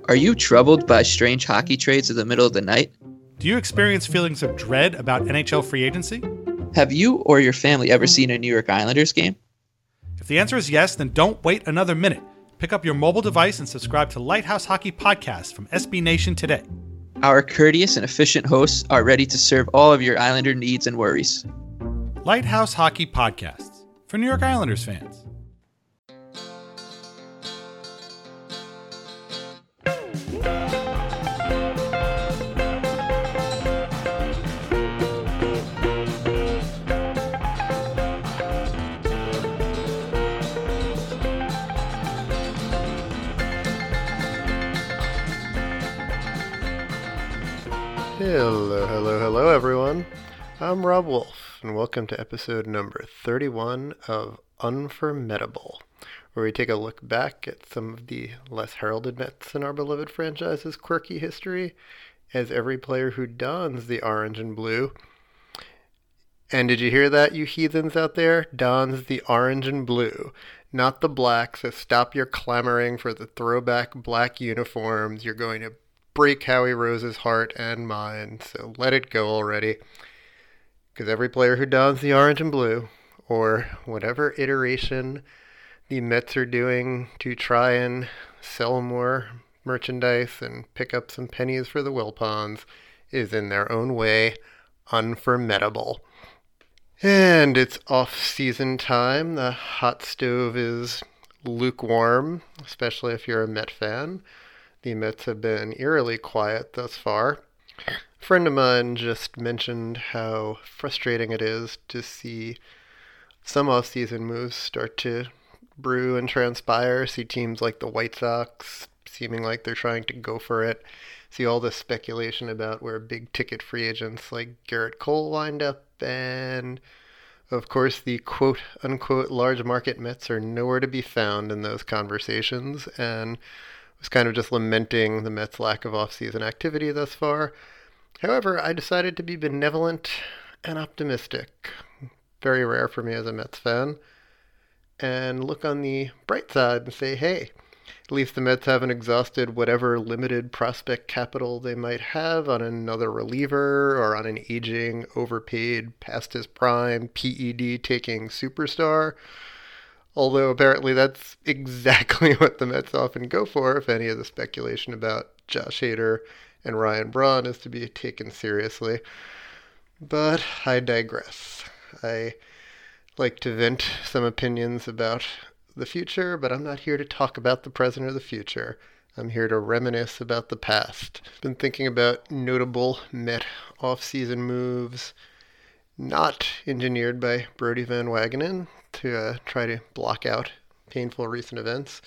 Are you troubled by strange hockey trades in the middle of the night? Do you experience feelings of dread about NHL free agency? Have you or your family ever seen a New York Islanders game? If the answer is yes, then don't wait another minute. Pick up your mobile device and subscribe to Lighthouse Hockey Podcast from SB Nation today. Our courteous and efficient hosts are ready to serve all of your Islander needs and worries. Lighthouse Hockey Podcasts for New York Islanders fans. Hello, everyone. I'm Rob Wolf, and welcome to episode number 31 of Unformidable, where we take a look back at some of the less heralded Mets in our beloved franchise's quirky history, as every player who dons the orange and blue, and did you hear that, you heathens out there? Dons the orange and blue, not the black, so stop your clamoring for the throwback black uniforms. You're going to break Howie Rose's heart and mine, so let it go already. Because every player who dons the orange and blue, or whatever iteration the Mets are doing to try and sell more merchandise and pick up some pennies for the Wilpons, is in their own way unformidable. And it's off-season time. The hot stove is lukewarm, especially if you're a Met fan. The Mets have been eerily quiet thus far. A friend of mine just mentioned how frustrating it is to see some off-season moves start to brew and transpire. See teams like the White Sox seeming like they're trying to go for it. See all this speculation about where big-ticket free agents like Garrett Cole wind up. And, of course, the quote-unquote large-market Mets are nowhere to be found in those conversations. And was kind of just lamenting the Mets' lack of off-season activity thus far. However, I decided to be benevolent and optimistic. Very rare for me as a Mets fan. And look on the bright side and say, hey, at least the Mets haven't exhausted whatever limited prospect capital they might have on another reliever or on an aging, overpaid, past his prime, PED-taking superstar. Although apparently that's exactly what the Mets often go for if any of the speculation about Josh Hader and Ryan Braun is to be taken seriously. But I digress. I like to vent some opinions about the future, but I'm not here to talk about the present or the future. I'm here to reminisce about the past. I've been thinking about notable Met off-season moves not engineered by Brodie Van Wagenen to try to block out painful recent events.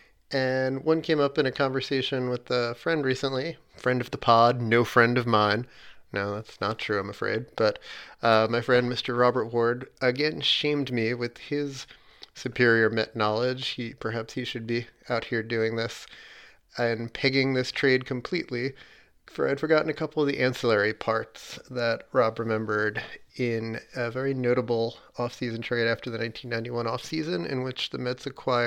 And one came up in a conversation with a friend recently, friend of the pod, no friend of mine. No, that's not true, I'm afraid. But my friend, Mr. Robert Ward, again shamed me with his superior Met knowledge. Perhaps he should be out here doing this and pegging this trade completely. For I'd forgotten a couple of the ancillary parts that Rob remembered in a very notable offseason trade after the 1991 offseason in which the Mets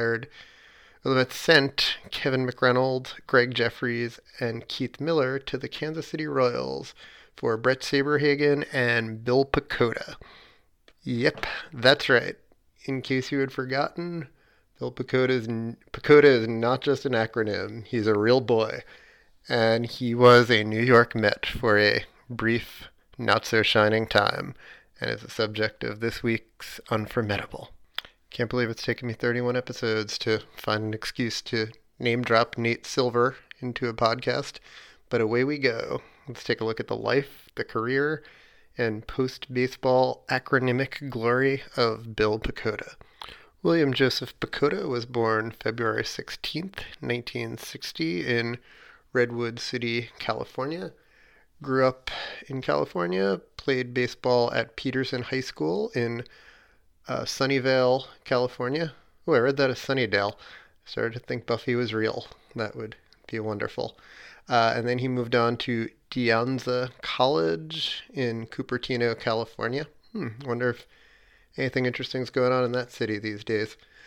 sent Kevin McReynolds, Greg Jeffries, and Keith Miller to the Kansas City Royals for Brett Saberhagen and Bill Pecota. Yep, that's right. In case you had forgotten, Bill Pecota is not just an acronym. He's a real boy. And he was a New York Met for a brief, not-so-shining time, and is the subject of this week's Unformidable. Can't believe it's taken me 31 episodes to find an excuse to name-drop Nate Silver into a podcast, but away we go. Let's take a look at the life, the career, and post-baseball acronymic glory of Bill Pecota. William Joseph Pecota was born February 16th, 1960 in Redwood City, California. Grew up in California, played baseball at Peterson High School in Sunnyvale, California. Oh, I read that as Sunnydale. Started to think Buffy was real. That would be wonderful. And then he moved on to De Anza College in Cupertino, California. Wonder if anything interesting is going on in that city these days.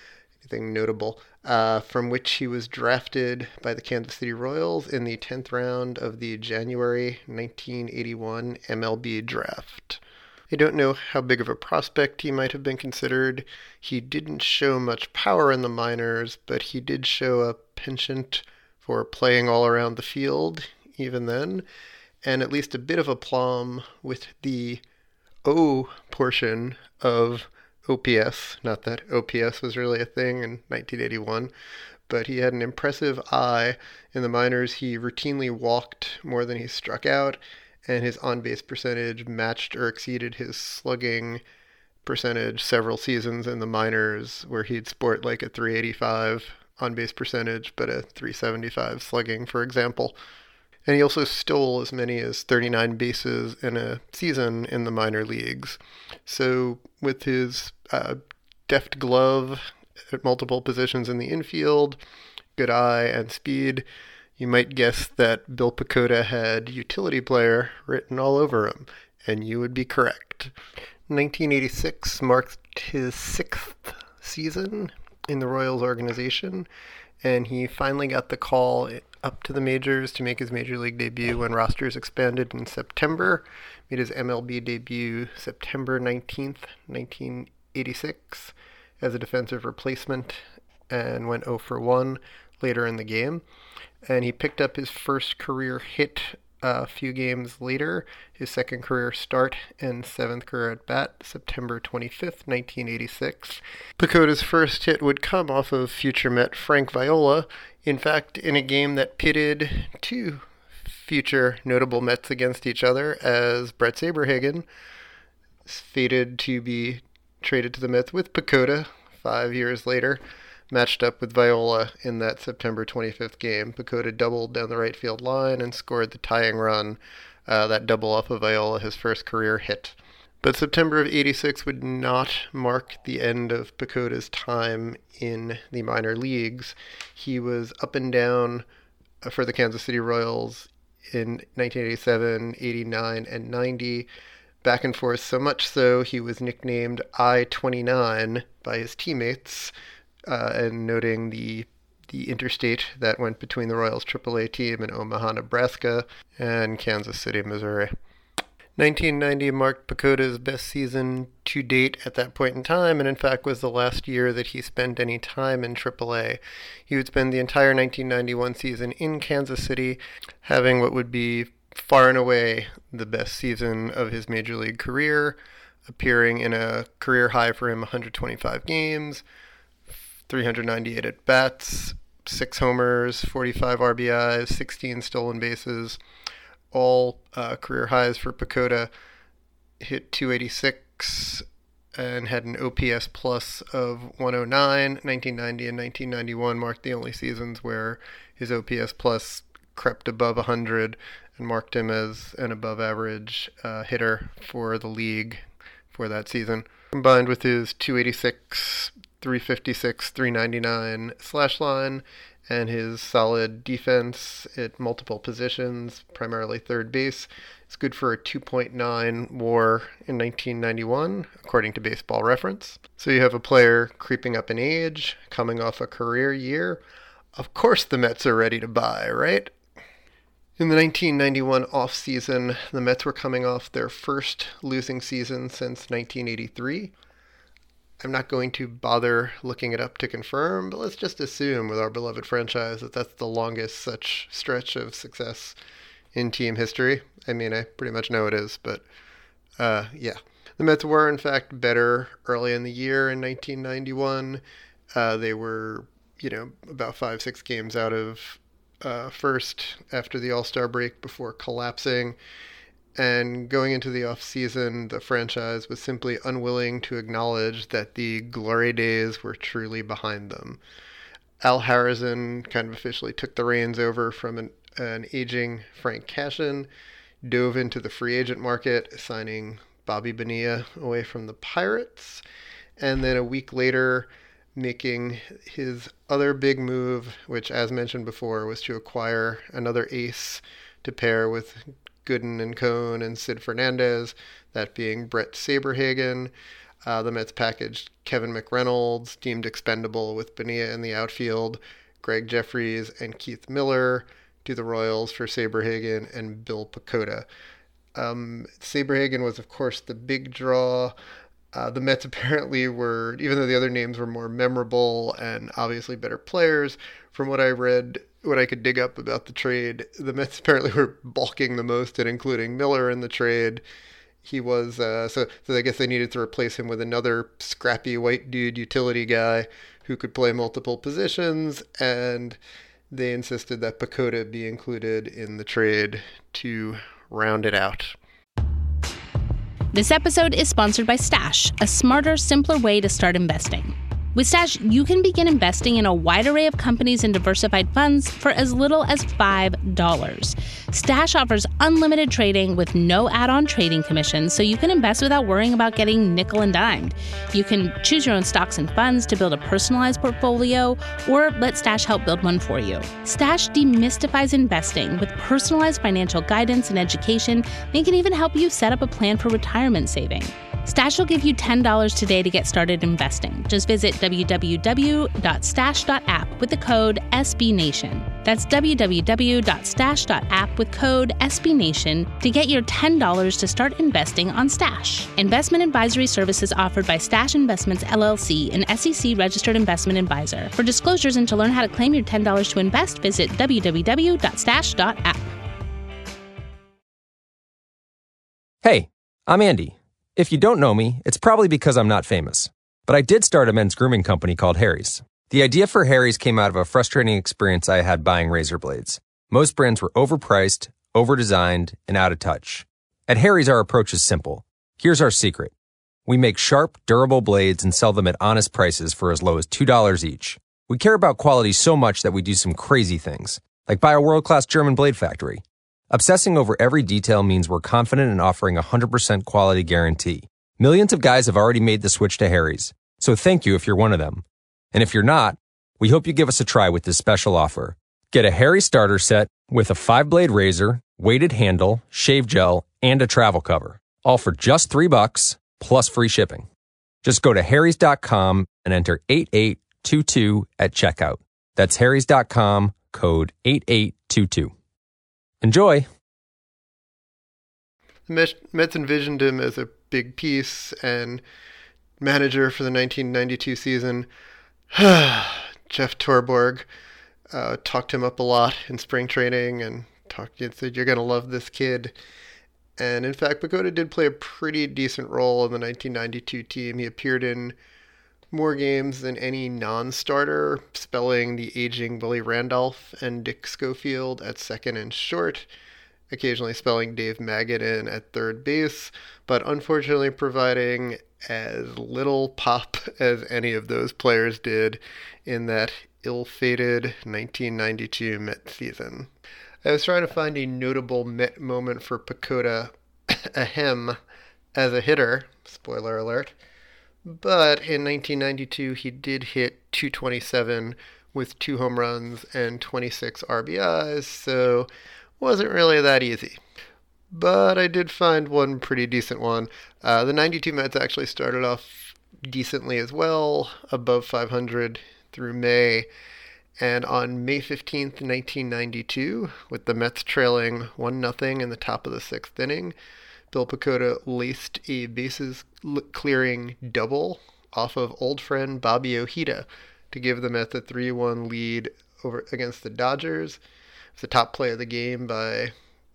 anything notable, from which he was drafted by the Kansas City Royals in the 10th round of the January 1981 MLB draft. I don't know how big of a prospect he might have been considered. He didn't show much power in the minors, but he did show a penchant for playing all around the field even then, and at least a bit of aplomb with the O portion of OPS. Not that OPS was really a thing in 1981, but he had an impressive eye. In the minors, he routinely walked more than he struck out, and his on-base percentage matched or exceeded his slugging percentage several seasons in the minors, where he'd sport like a 385 on-base percentage, but a 375 slugging, for example. And he also stole as many as 39 bases in a season in the minor leagues. So with his deft glove at multiple positions in the infield, good eye, and speed, you might guess that Bill Pecota had utility player written all over him, and you would be correct. 1986 marked his 6th season in the Royals organization, and he finally got the call up to the majors to make his major league debut when rosters expanded in September. Made his MLB debut September 19th, 1986 as a defensive replacement and went 0 for 1 later in the game. And he picked up his first career hit a few games later, his second career start and 7th career at bat, September 25th, 1986. Pecota's first hit would come off of future Met Frank Viola, in fact, in a game that pitted two future notable Mets against each other, as Bret Saberhagen fated to be traded to the Mets with Pecota 5 years later, matched up with Viola in that September 25th game. Pecota doubled down the right field line and scored the tying run, that double off of Viola, his first career hit. But September of 86 would not mark the end of Pecota's time in the minor leagues. He was up and down for the Kansas City Royals in 1987, 89, and 90, back and forth so much so he was nicknamed I-29 by his teammates, and noting the interstate that went between the Royals AAA team in Omaha, Nebraska, and Kansas City, Missouri. 1990 marked Pecota's best season to date at that point in time, and in fact was the last year that he spent any time in AAA. He would spend the entire 1991 season in Kansas City, having what would be far and away the best season of his major league career, appearing in a career high for him 125 games, 398 at-bats, 6 homers, 45 RBIs, 16 stolen bases, all career highs for Pecota. Hit 286 and had an OPS plus of 109. 1990 and 1991 marked the only seasons where his OPS plus crept above 100 and marked him as an above-average hitter for the league for that season. Combined with his 286, 356, 399 slash line and his solid defense at multiple positions, primarily third base, it's good for a 2.9 WAR in 1991, according to Baseball Reference. So you have a player creeping up in age, coming off a career year. Of course the Mets are ready to buy, right? In the 1991 offseason, the Mets were coming off their first losing season since 1983. I'm not going to bother looking it up to confirm, but let's just assume with our beloved franchise that that's the longest such stretch of success in team history. I mean, I pretty much know it is, but yeah. The Mets were, in fact, better early in the year in 1991. They were, about 5-6 games out of first after the All-Star break before collapsing. And going into the off-season, the franchise was simply unwilling to acknowledge that the glory days were truly behind them. Al Harrison kind of officially took the reins over from an aging Frank Cashen, dove into the free agent market, signing Bobby Bonilla away from the Pirates, and then a week later making his other big move, which, as mentioned before, was to acquire another ace to pair with Gooden and Cone and Sid Fernandez, that being Bret Saberhagen. The Mets packaged Kevin McReynolds, deemed expendable, with Bonilla in the outfield, Greg Jeffries and Keith Miller to the Royals for Saberhagen and Bill Pecota. Saberhagen was, of course, the big draw. The Mets apparently were, even though the other names were more memorable and obviously better players, from what I read, what I could dig up about the trade, the Mets apparently were balking the most at including Miller in the trade. He was, so I guess they needed to replace him with another scrappy white dude utility guy who could play multiple positions, and they insisted that Pecota be included in the trade to round it out. This episode is sponsored by Stash, a smarter, simpler way to start investing. With Stash, you can begin investing in a wide array of companies and diversified funds for as little as $5. Stash offers unlimited trading with no add-on trading commissions, so you can invest without worrying about getting nickel and dimed. You can choose your own stocks and funds to build a personalized portfolio, or let Stash help build one for you. Stash demystifies investing with personalized financial guidance and education, and it can even help you set up a plan for retirement saving. Stash will give you $10 today to get started investing. Just visit www.stash.app with the code SBNation. That's www.stash.app with code SBNation to get your $10 to start investing on Stash. Investment advisory services offered by Stash Investments, LLC, an SEC-registered investment advisor. For disclosures and to learn how to claim your $10 to invest, visit www.stash.app. Hey, I'm Andy. If you don't know me, it's probably because I'm not famous. But I did start a men's grooming company called Harry's. The idea for Harry's came out of a frustrating experience I had buying razor blades. Most brands were overpriced, overdesigned, and out of touch. At Harry's, our approach is simple. Here's our secret. We make sharp, durable blades and sell them at honest prices for as low as $2 each. We care about quality so much that we do some crazy things, like buy a world-class German blade factory. Obsessing over every detail means we're confident in offering a 100% quality guarantee. Millions of guys have already made the switch to Harry's, so thank you if you're one of them. And if you're not, we hope you give us a try with this special offer. Get a Harry's starter set with a 5-blade razor, weighted handle, shave gel, and a travel cover, all for just $3 plus free shipping. Just go to harrys.com and enter 8822 at checkout. That's harrys.com, code 8822. Enjoy. The Mets envisioned him as a big piece and manager for the 1992 season. Jeff Torborg talked him up a lot in spring training and said, "You're going to love this kid." And in fact, Pecota did play a pretty decent role in the 1992 team. He appeared in more games than any non-starter, spelling the aging Willie Randolph and Dick Schofield at second and short, occasionally spelling Dave Maggott in at third base, but unfortunately providing as little pop as any of those players did in that ill-fated 1992 Met season. I was trying to find a notable Met moment for Pecota, ahem, as a hitter, spoiler alert. But in 1992, he did hit .227 with 2 home runs and 26 RBIs, so wasn't really that easy. But I did find one pretty decent one. The 92 Mets actually started off decently as well, above 500 through May. And on May 15th, 1992, with the Mets trailing 1-0 in the top of the 6th inning, Bill Pecota laced a bases-clearing double off of old friend Bobby Ojeda to give the Mets a 3-1 lead against the Dodgers. It was the top play of the game by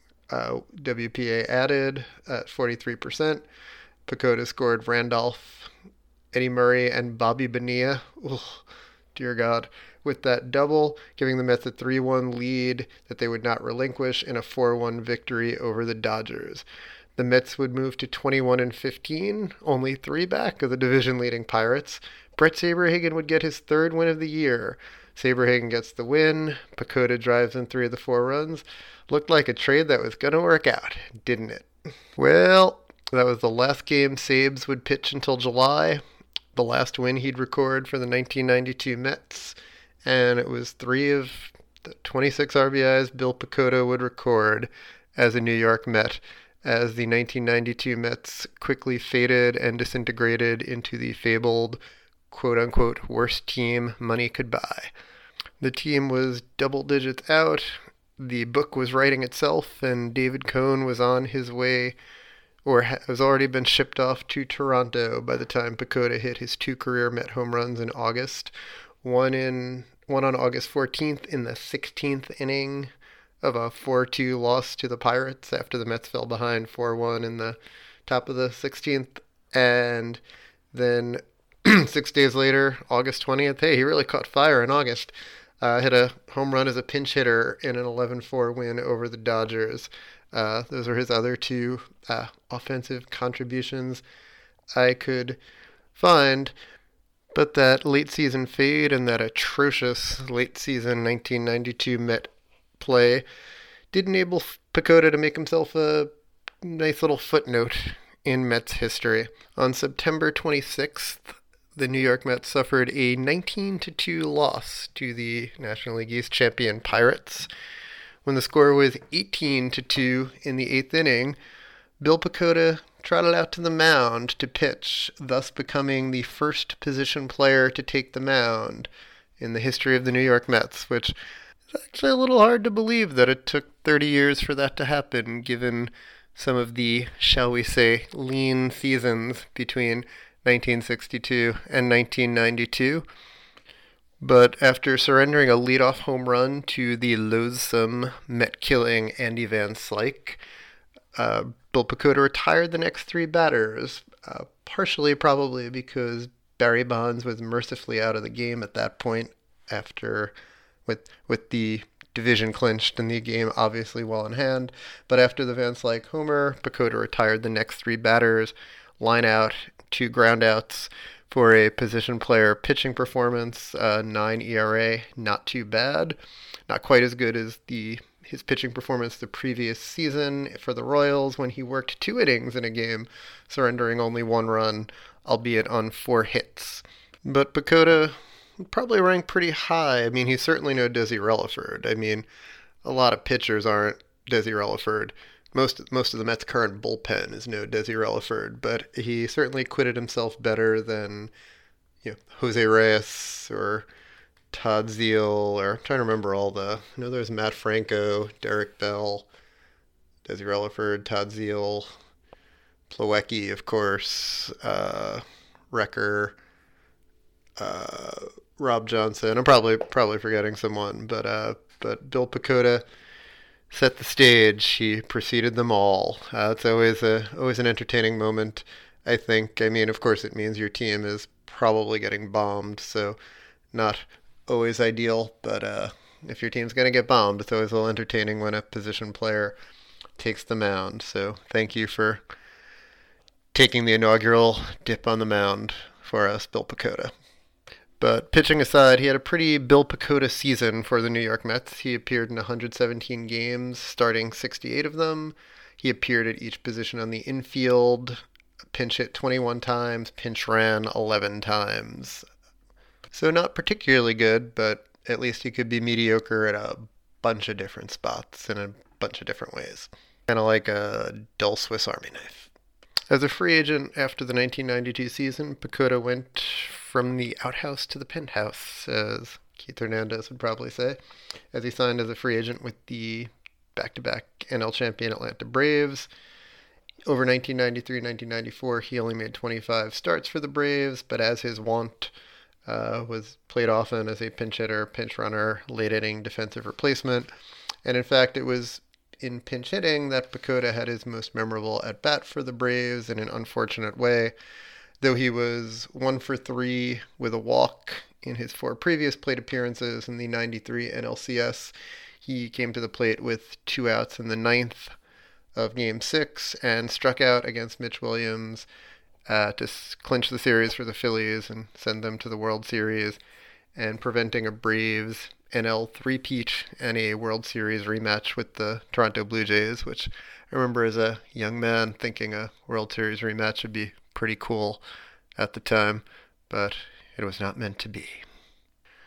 WPA added at 43%. Pecota scored Randolph, Eddie Murray, and Bobby Bonilla. Oh, dear God. With that double, giving the Mets a 3-1 lead that they would not relinquish in a 4-1 victory over the Dodgers. The Mets would move to 21-15, only 3 back of the division-leading Pirates. Brett Saberhagen would get his 3rd win of the year. Saberhagen gets the win. Pecota drives in 3 of the 4 runs. Looked like a trade that was going to work out, didn't it? Well, that was the last game Sabes would pitch until July, the last win he'd record for the 1992 Mets, and it was 3 of the 26 RBIs Bill Pecota would record as a New York Met as the 1992 Mets quickly faded and disintegrated into the fabled quote-unquote worst team money could buy. The team was double digits out, the book was writing itself, and David Cone was on his way, or has already been shipped off to Toronto by the time PECOTA hit his 2 career Met home runs in August, one on August 14th in the 16th inning of a 4-2 loss to the Pirates after the Mets fell behind 4-1 in the top of the 16th, and then 6 days later, August 20th, hey, he really caught fire in August. Hit a home run as a pinch hitter in an 11-4 win over the Dodgers. Those are his other 2 offensive contributions I could find. But that late season fade and that atrocious late season 1992 Met play did enable PECOTA to make himself a nice little footnote in Mets history. On September 26th, the New York Mets suffered a 19-2 loss to the National League East champion Pirates. When the score was 18-2 in the 8th inning, Bill PECOTA trotted out to the mound to pitch, thus becoming the first position player to take the mound in the history of the New York Mets, which is actually a little hard to believe that it took 30 years for that to happen, given some of the, shall we say, lean seasons between 1962 and 1992. But after surrendering a leadoff home run to the loathsome Met-killing Andy Van Slyke, Bill PECOTA retired the next 3 batters, partially probably because Barry Bonds was mercifully out of the game at that point after, with the division clinched and the game obviously well in hand. But after the Van Slyke homer, PECOTA retired the next 3 batters, line out, 2 groundouts for a position player pitching performance, 9 ERA, not too bad. Not quite as good as his pitching performance the previous season for the Royals when he worked 2 innings in a game, surrendering only 1 run, albeit on 4 hits. But PECOTA probably ranked pretty high. I mean, he's certainly no Desi Relaford. I mean, a lot of pitchers aren't Desi Relaford. Most of the Mets' current bullpen is no Desi Relaford, but he certainly acquitted himself better than Jose Reyes or Todd Zeile, or I'm trying to remember I know there's Matt Franco, Derek Bell, Desi Relaford, Todd Zeile, Plawecki, of course, Wrecker, Rob Johnson. I'm probably forgetting someone, but Bill PECOTA set the stage. He preceded them all. It's always an entertaining moment, I think. I mean, of course, it means your team is probably getting bombed, so not always ideal. But if your team's going to get bombed, it's always a little entertaining when a position player takes the mound. So thank you for taking the inaugural dip on the mound for us, Bill PECOTA. But pitching aside, he had a pretty Bill PECOTA season for the New York Mets. He appeared in 117 games, starting 68 of them. He appeared at each position on the infield, pinch hit 21 times, pinch ran 11 times. So not particularly good, but at least he could be mediocre at a bunch of different spots in a bunch of different ways. Kind of like a dull Swiss Army knife. As a free agent after the 1992 season, PECOTA went from the outhouse to the penthouse, as Keith Hernandez would probably say, as he signed as a free agent with the back-to-back NL champion Atlanta Braves. Over 1993-1994, he only made 25 starts for the Braves, but as his wont, was played often as a pinch hitter, pinch runner, late-inning defensive replacement. And in fact, it was in pinch hitting that PECOTA had his most memorable at-bat for the Braves in an unfortunate way. Though he was 1 for 3 with a walk in his 4 previous plate appearances in the 93 NLCS, he came to the plate with 2 outs in the 9th of Game 6 and struck out against Mitch Williams to clinch the series for the Phillies and send them to the World Series, and preventing a Braves NL three-peat and a World Series rematch with the Toronto Blue Jays, which I remember as a young man thinking a World Series rematch would be pretty cool at the time, but it was not meant to be.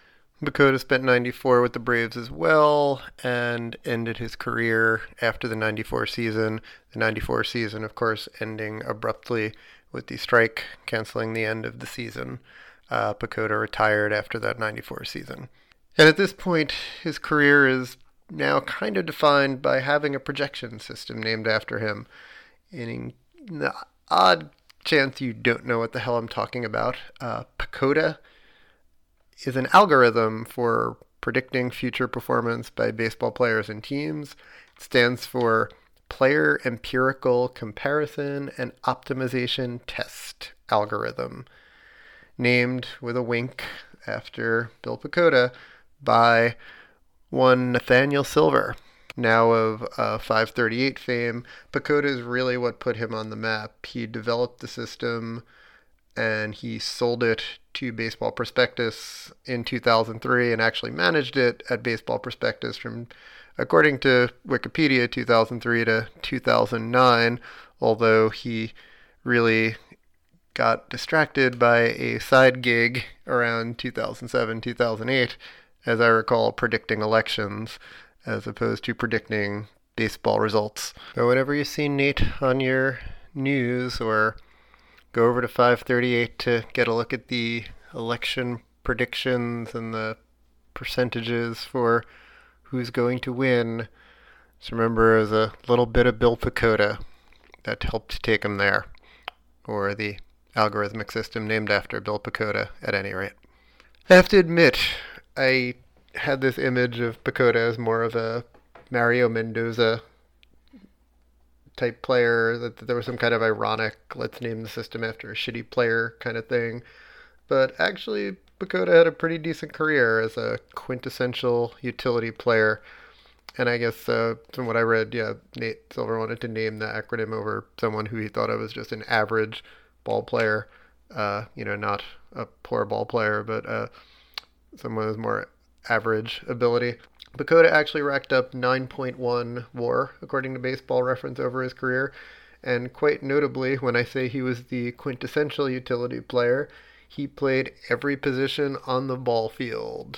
PECOTA spent 94 with the Braves as well and ended his career after the 94 season. The 94 season, of course, ending abruptly with the strike, canceling the end of the season. PECOTA retired after that 94 season. And at this point, his career is now kind of defined by having a projection system named after him. In the odd chance you don't know what the hell I'm talking about, PECOTA is an algorithm for predicting future performance by baseball players and teams. It stands for Player Empirical Comparison and Optimization Test Algorithm, named with a wink after Bill PECOTA by one Nathaniel Silver, now of 538 fame. PECOTA is really what put him on the map. He developed the system and he sold it to Baseball Prospectus in 2003 and actually managed it at Baseball Prospectus from, according to Wikipedia, 2003 to 2009, although he really got distracted by a side gig around 2007, 2008, as I recall, predicting elections as opposed to predicting baseball results. So whenever you see Nate on your news, or go over to 538 to get a look at the election predictions and the percentages for who's going to win, just remember there's a little bit of Bill PECOTA that helped take him there, or the algorithmic system named after Bill PECOTA at any rate. I have to admit, I had this image of PECOTA as more of a Mario Mendoza type player, that there was some kind of ironic, let's name the system after a shitty player kind of thing. But actually, PECOTA had a pretty decent career as a quintessential utility player. And I guess from what I read, Nate Silver wanted to name the acronym over someone who he thought of as just an average ball player. Not a poor ball player, but someone with more average ability. PECOTA actually racked up 9.1 WAR, according to Baseball Reference, over his career. And quite notably, when I say he was the quintessential utility player, he played every position on the ball field.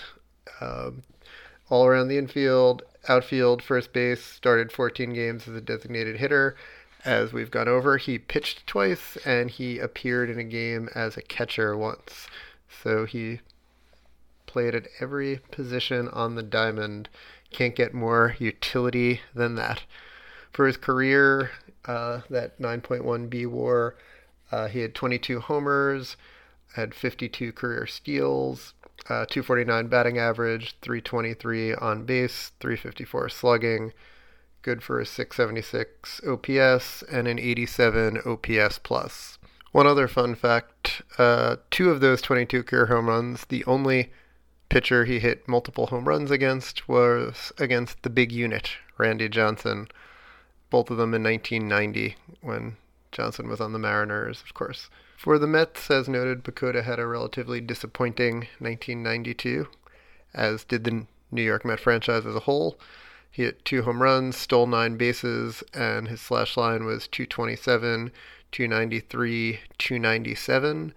All around the infield, outfield, first base, started 14 games as a designated hitter. As we've gone over, he pitched twice, and he appeared in a game as a catcher once. So he played at every position on the diamond. Can't get more utility than that. For his career, that 9.1 B WAR, he had 22 homers, had 52 career steals, 249 batting average, 323 on base, 354 slugging, good for a 676 OPS and an 87 OPS plus. One other fun fact, 2 of those 22 career home runs, the only pitcher he hit multiple home runs against was against the big unit, Randy Johnson. Both of them in 1990, when Johnson was on the Mariners, of course. For the Mets, as noted, PECOTA had a relatively disappointing 1992, as did the New York Met franchise as a whole. He hit 2 home runs, stole 9 bases, and his slash line was 227, 293, 297,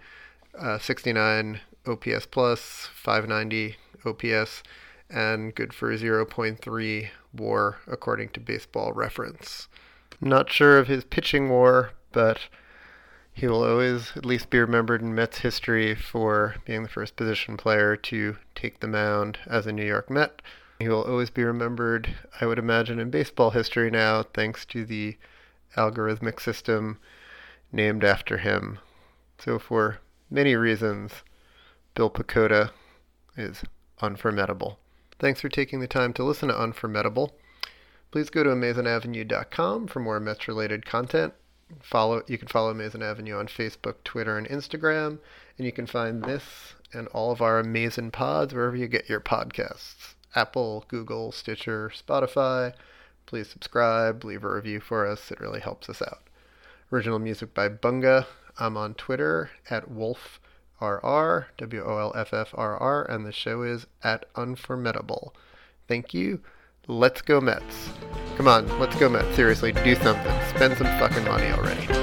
69 OPS plus, 590 OPS, and good for 0.3 WAR, according to Baseball Reference. Not sure of his pitching WAR, but he will always at least be remembered in Mets history for being the first position player to take the mound as a New York Met. He will always be remembered, I would imagine, in baseball history now, thanks to the algorithmic system named after him. So for many reasons, Bill PECOTA is unformidable. Thanks for taking the time to listen to Unformidable. Please go to AmazingAvenue.com for more Mets-related content. You can follow Amazing Avenue on Facebook, Twitter, and Instagram, and you can find this and all of our amazing pods wherever you get your podcasts. Apple, Google, Stitcher, Spotify. Please subscribe, leave a review for us. It really helps us out. Original music by Bunga. I'm on Twitter at WolfRR, WOLFFRR, and the show is at Unformidable. Thank you. Let's go Mets. Come on, let's go Mets. Seriously, do something. Spend some fucking money already.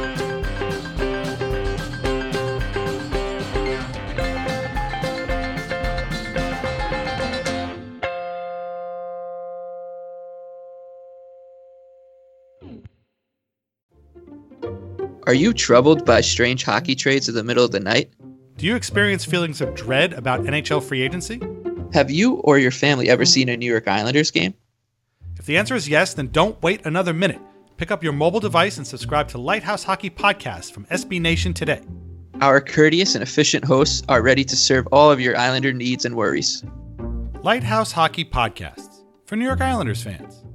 Are you troubled by strange hockey trades in the middle of the night? Do you experience feelings of dread about NHL free agency? Have you or your family ever seen a New York Islanders game? If the answer is yes, then don't wait another minute. Pick up your mobile device and subscribe to Lighthouse Hockey Podcast from SB Nation today. Our courteous and efficient hosts are ready to serve all of your Islander needs and worries. Lighthouse Hockey Podcasts for New York Islanders fans.